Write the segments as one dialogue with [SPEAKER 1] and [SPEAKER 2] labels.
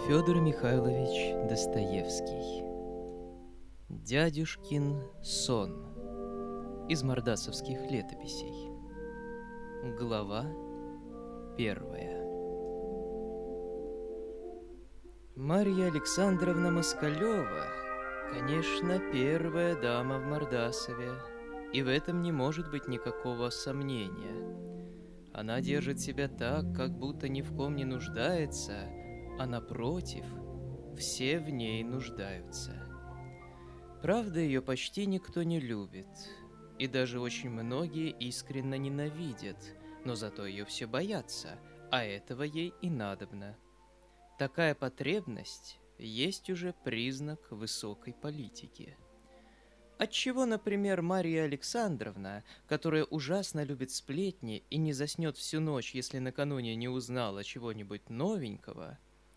[SPEAKER 1] Федор Михайлович Достоевский. Дядюшкин сон. Из мордасовских летописей. Глава 1. Марья Александровна Москалева, конечно, первая дама в Мордасове, и в этом не может быть никакого сомнения. Она держит себя так, как будто ни в ком не нуждается, а напротив, все в ней нуждаются. Правда, ее почти никто не любит, и даже очень многие искренне ненавидят, но зато ее все боятся, а этого ей и надобно. Такая потребность есть уже признак высокой политики. Отчего, например, Марья Александровна, которая ужасно любит сплетни и не заснет всю ночь, если накануне не узнала чего-нибудь новенького,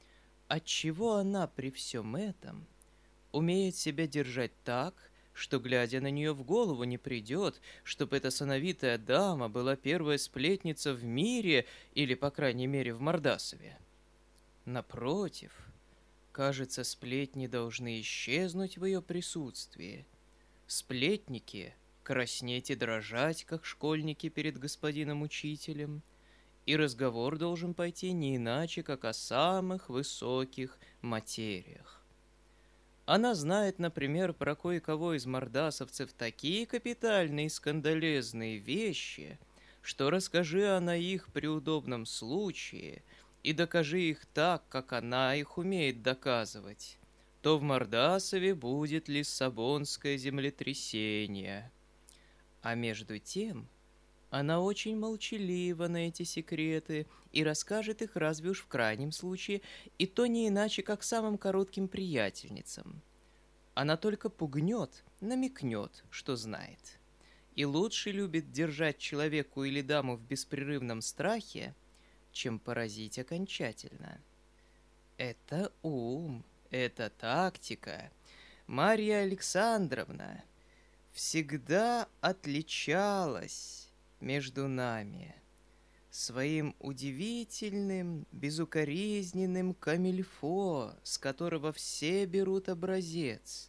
[SPEAKER 1] отчего она при всем этом умеет себя держать так, что, глядя на нее, в голову не придет, чтобы эта сановитая дама была первая сплетница в мире или, по крайней мере, в Мордасове? Напротив, кажется, сплетни должны исчезнуть в ее присутствии. Сплетники краснеть и дрожать, как школьники перед господином учителем, и разговор должен пойти не иначе, как о самых высоких материях. Она знает, например, про кое-кого из мордасовцев такие капитальные и скандалезные вещи, что расскажи она их при удобном случае и докажи их так, как она их умеет доказывать, то в Мордасове будет Лиссабонское землетрясение. А между тем она очень молчалива на эти секреты и расскажет их разве уж в крайнем случае, и то не иначе, как самым коротким приятельницам. Она только пугнет, намекнет, что знает. И лучше любит держать человеку или даму в беспрерывном страхе, чем поразить окончательно. Это ум, это тактика. Марья Александровна всегда отличалась между нами своим удивительным, безукоризненным камильфо, с которого все берут образец.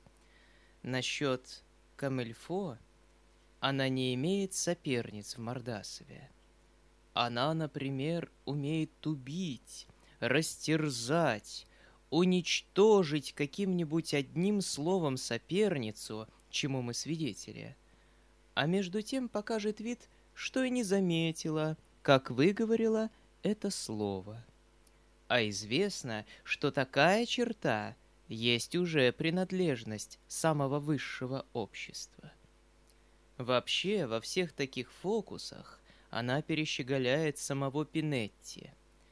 [SPEAKER 1] Насчет камильфо она не имеет соперниц в Мордасове. Она, например, умеет убить, растерзать, уничтожить каким-нибудь одним словом соперницу, чему мы свидетели, а между тем покажет вид, что и не заметила, как выговорила это слово. А известно, что такая черта есть уже принадлежность самого высшего общества. Вообще, во всех таких фокусах она перещеголяет самого Пинетти.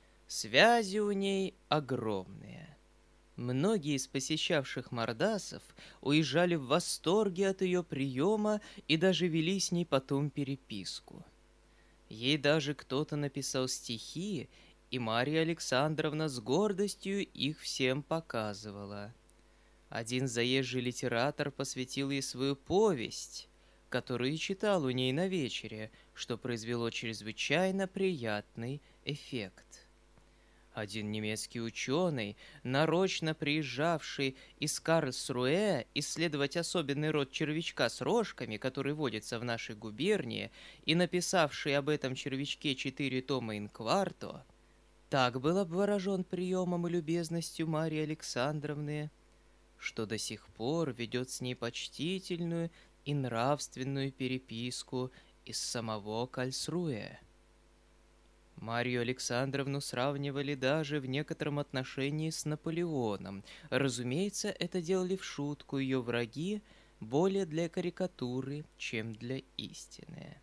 [SPEAKER 1] Связи у ней огромные. Многие из посещавших мордасов уезжали в восторге от ее приема и даже вели с ней потом переписку. Ей даже кто-то написал стихи, и Марья Александровна с гордостью их всем показывала. Один заезжий литератор посвятил ей свою повесть, которую читал у ней на вечере, что произвело чрезвычайно приятный эффект. Один немецкий ученый, нарочно приезжавший из Карлсруэ исследовать особенный род червячка с рожками, который водится в нашей губернии, и написавший об этом червячке 4 тома инкварто, так был обворожен приемом и любезностью Марьи Александровны, что до сих пор ведет с ней почтительную и нравственную переписку из самого Карлсруэ. Марью Александровну сравнивали даже в некотором отношении с Наполеоном. Разумеется, это делали в шутку ее враги, более для карикатуры, чем для истины.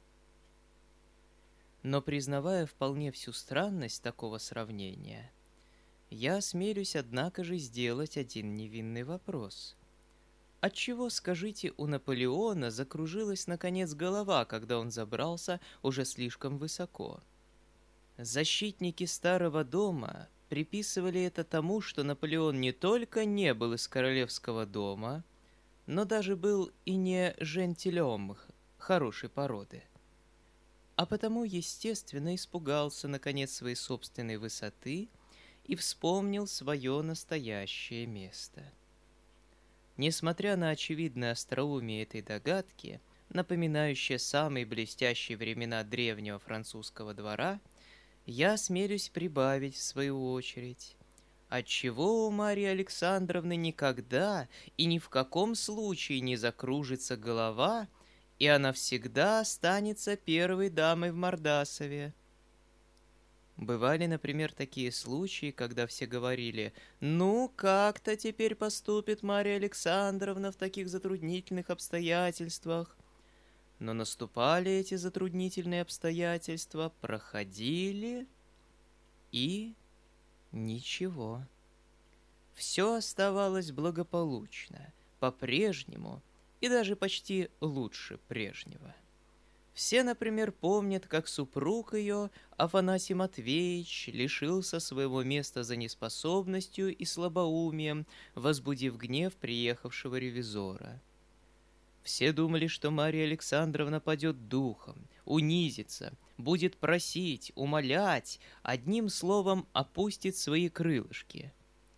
[SPEAKER 1] Но признавая вполне всю странность такого сравнения, я осмелюсь, однако же, сделать один невинный вопрос. Отчего, скажите, у Наполеона закружилась наконец голова, когда он забрался уже слишком высоко? Защитники Старого дома приписывали это тому, что Наполеон не только не был из королевского дома, но даже был и не жентилем хорошей породы, а потому, естественно, испугался, наконец, своей собственной высоты и вспомнил свое настоящее место. Несмотря на очевидное остроумие этой догадки, напоминающее самые блестящие времена древнего французского двора, я осмелюсь прибавить в свою очередь. Отчего у Марьи Александровны никогда и ни в каком случае не закружится голова, и она всегда останется первой дамой в Мордасове? Бывали, например, такие случаи, когда все говорили: «Ну, как-то теперь поступит Марья Александровна в таких затруднительных обстоятельствах». Но наступали эти затруднительные обстоятельства, проходили, и ничего. Все оставалось благополучно, по-прежнему и даже почти лучше прежнего. Все, например, помнят, как супруг ее, Афанасий Матвеевич, лишился своего места за неспособностью и слабоумием, возбудив гнев приехавшего ревизора. Все думали, что Марья Александровна падет духом, унизится, будет просить, умолять, одним словом опустит свои крылышки.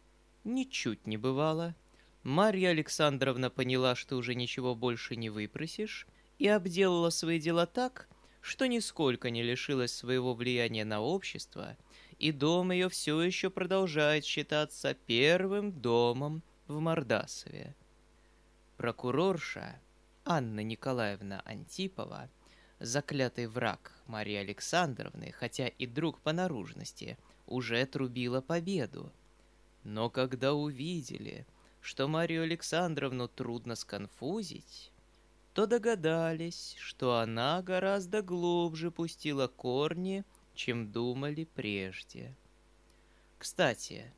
[SPEAKER 1] Ничуть не бывало. Марья Александровна поняла, что уже ничего больше не выпросишь, и обделала свои дела так, что нисколько не лишилась своего влияния на общество, и дом ее все еще продолжает считаться первым домом в Мордасове. Прокурорша Анна Николаевна Антипова, заклятый враг Марьи Александровны, хотя и друг по наружности, уже трубила победу. Но когда увидели, что Марью Александровну трудно сконфузить, то догадались, что она гораздо глубже пустила корни, чем думали прежде. Кстати,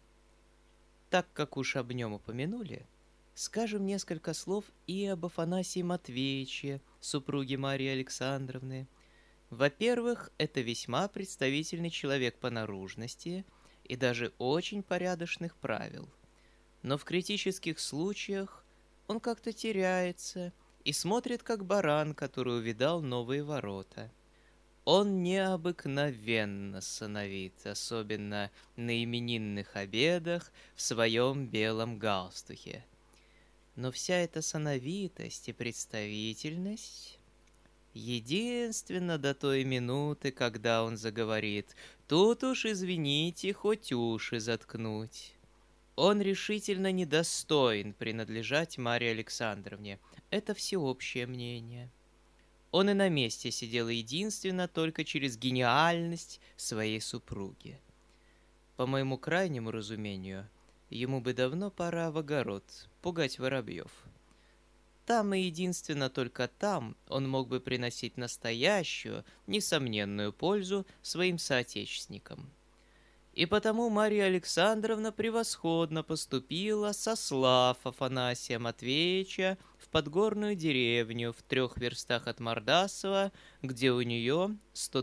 [SPEAKER 1] так как уж об нем упомянули, скажем несколько слов и об Афанасии Матвеевиче, супруге Марьи Александровны. Во-первых, это весьма представительный человек по наружности и даже очень порядочных правил. Но в критических случаях он как-то теряется и смотрит, как баран, который увидал новые ворота. Он необыкновенно сановит, особенно на именинных обедах в своем белом галстухе. Но вся эта сановитость и представительность единственно до той минуты, когда он заговорит: «Тут уж, извините, хоть уши заткнуть». Он решительно недостоин принадлежать Марье Александровне. Это всеобщее мнение. Он и на месте сидел единственно только через гениальность своей супруги. По моему крайнему разумению, ему бы давно пора в огород пугать воробьев. Там и единственно только там он мог бы приносить настоящую, несомненную пользу своим соотечественникам. И потому Марья Александровна превосходно поступила, сослав Афанасия Матвеевича в подгорную деревню в 3 верстах от Мордасова, где у нее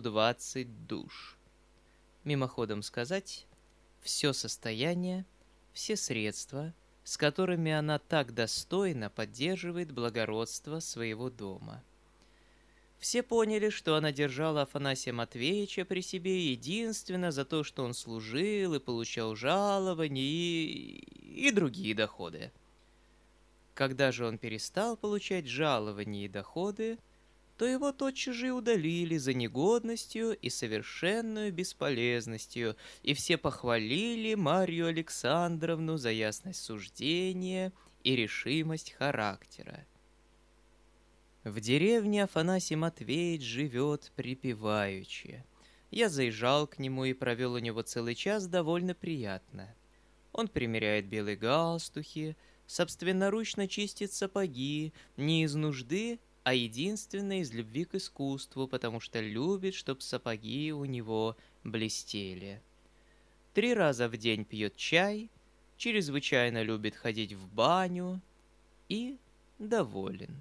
[SPEAKER 1] 120 душ. Мимоходом сказать, все состояние, все средства, с которыми она так достойно поддерживает благородство своего дома. Все поняли, что она держала Афанасия Матвеевича при себе единственно за то, что он служил и получал жалования и другие доходы. Когда же он перестал получать жалования и доходы, то его тотчас же удалили за негодностью и совершенную бесполезностью, и все похвалили Марью Александровну за ясность суждения и решимость характера. В деревне Афанасий Матвеевич живет припеваючи. Я заезжал к нему и провел у него целый час довольно приятно. Он примеряет белые галстухи, собственноручно чистит сапоги, не из нужды, а единственно из любви к искусству, потому что любит, чтоб сапоги у него блестели. 3 раза в день пьет чай, чрезвычайно любит ходить в баню и доволен.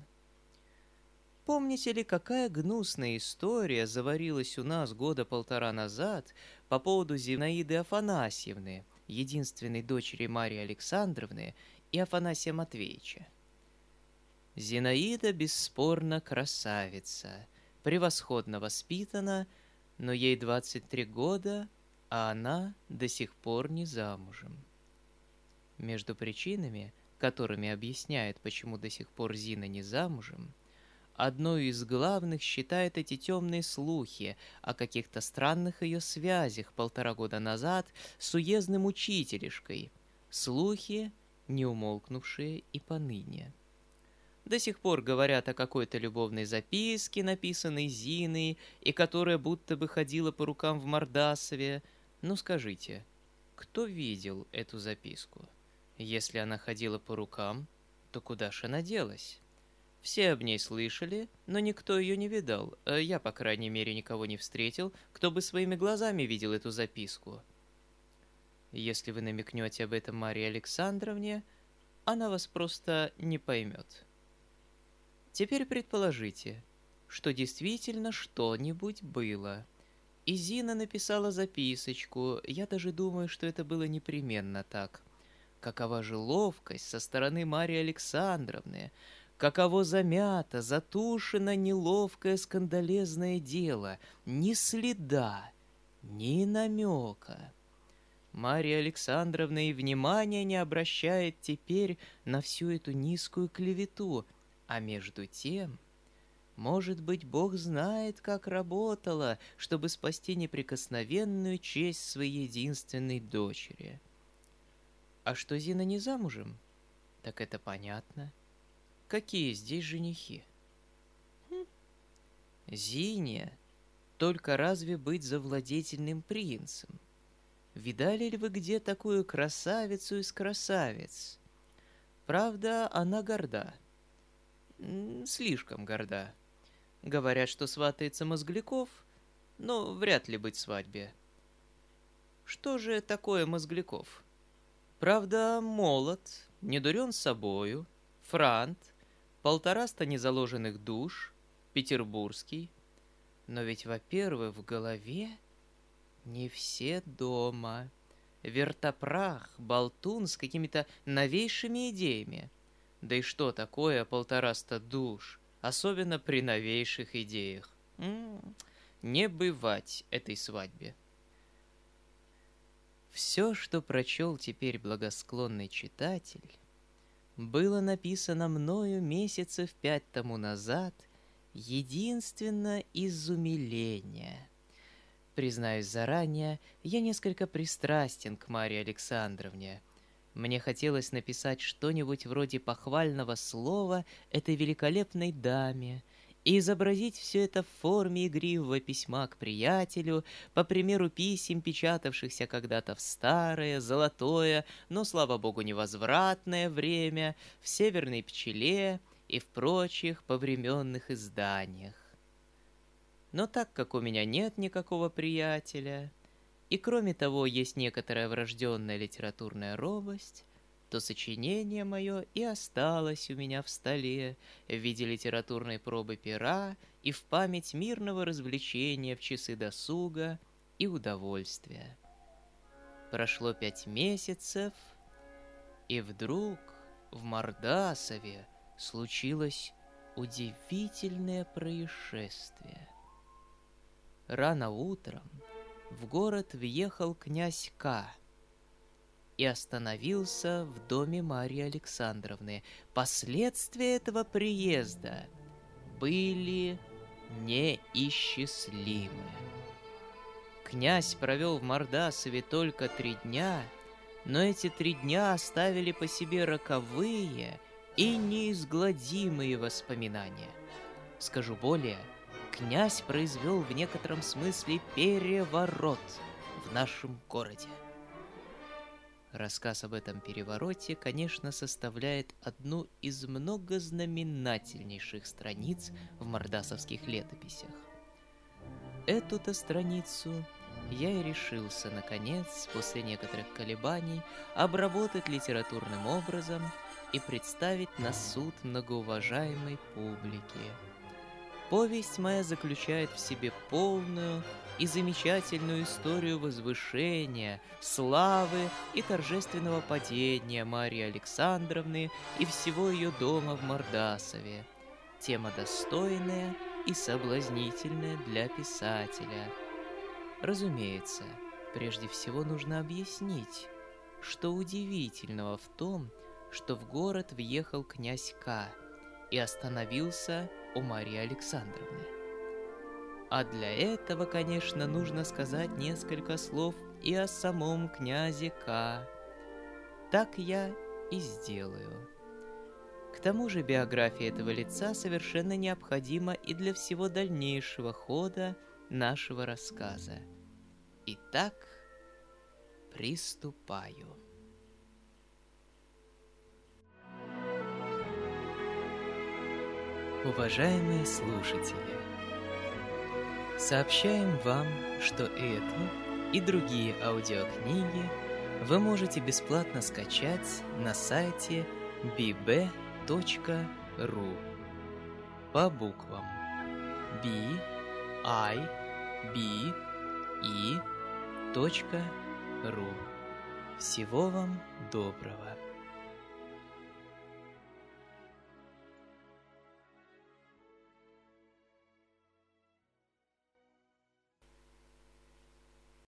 [SPEAKER 1] Помните ли, какая гнусная история заварилась у нас 1.5 года назад по поводу Зинаиды Афанасьевны, единственной дочери Марьи Александровны и Афанасия Матвеевича? Зинаида бесспорно красавица, превосходно воспитана, но ей 23 года, а она до сих пор не замужем. Между причинами, которыми объясняет, почему до сих пор Зина не замужем, одной из главных считает эти темные слухи о каких-то странных ее связях 1,5 года назад с уездным учителишкой, слухи, не умолкнувшие и поныне. До сих пор говорят о какой-то любовной записке, написанной Зиной, и которая будто бы ходила по рукам в Мордасове. Ну скажите, кто видел эту записку? Если она ходила по рукам, то куда ж она делась? Все об ней слышали, но никто ее не видал. Я, по крайней мере, никого не встретил, кто бы своими глазами видел эту записку. Если вы намекнете об этом Марье Александровне, она вас просто не поймет. Теперь предположите, что действительно что-нибудь было. И Зина написала записочку, я даже думаю, что это было непременно так. Какова же ловкость со стороны Марьи Александровны, каково замято, затушено неловкое скандалезное дело, ни следа, ни намека. Марья Александровна и внимания не обращает теперь на всю эту низкую клевету, а между тем, может быть, Бог знает, как работала, чтобы спасти неприкосновенную честь своей единственной дочери. А что Зина не замужем? Так это понятно. Какие здесь женихи? Зине только разве быть завладетельным принцем? Видали ли вы где такую красавицу из красавиц? Правда, она горда. Слишком горда. Говорят, что сватается Мозгляков, но вряд ли быть свадьбе. Что же такое Мозгляков? Правда, молод, не дурен собою, франт, 1,5 незаложенных душ, петербургский. Но ведь, во-первых, в голове не все дома. Вертопрах, болтун с какими-то новейшими идеями. Да и что такое 1,5 душ, особенно при новейших идеях? Не бывать этой свадьбе. Все, что прочел теперь благосклонный читатель, было написано мною месяцев 5 тому назад, единственно из умиления. Признаюсь заранее, я несколько пристрастен к Марье Александровне. Мне хотелось написать что-нибудь вроде похвального слова этой великолепной даме и изобразить все это в форме игривого письма к приятелю, по примеру писем, печатавшихся когда-то в старое, золотое, но, слава богу, невозвратное время, в «Северной пчеле» и в прочих повременных изданиях. Но так как у меня нет никакого приятеля, и кроме того есть некоторая врожденная литературная робость, то сочинение мое и осталось у меня в столе в виде литературной пробы пера и в память мирного развлечения в часы досуга и удовольствия. Прошло 5 месяцев, и вдруг в Мордасове случилось удивительное происшествие. Рано утром в город въехал князь К. и остановился в доме Марьи Александровны. Последствия этого приезда были неисчислимы. Князь провел в Мордасове только 3 дня, но эти 3 дня оставили по себе роковые и неизгладимые воспоминания. Скажу более, князь произвел в некотором смысле переворот в нашем городе. Рассказ об этом перевороте, конечно, составляет одну из многознаменательнейших страниц в мордасовских летописях. Эту-то страницу я и решился, наконец, после некоторых колебаний, обработать литературным образом и представить на суд многоуважаемой публики. Повесть моя заключает в себе полную и замечательную историю возвышения, славы и торжественного падения Марьи Александровны и всего ее дома в Мордасове. Тема достойная и соблазнительная для писателя. Разумеется, Прежде всего нужно объяснить, что удивительного в том, что в город въехал князь К. и остановился у Марьи Александровны. А для этого, конечно, нужно сказать несколько слов и о самом князе К. Так я и сделаю. К тому же биография этого лица совершенно необходима и для всего дальнейшего хода нашего рассказа. Итак, приступаю. Уважаемые слушатели, сообщаем вам, что эту и другие аудиокниги вы можете бесплатно скачать на сайте bb.ru по буквам b-i-b-e.ru. Всего вам доброго!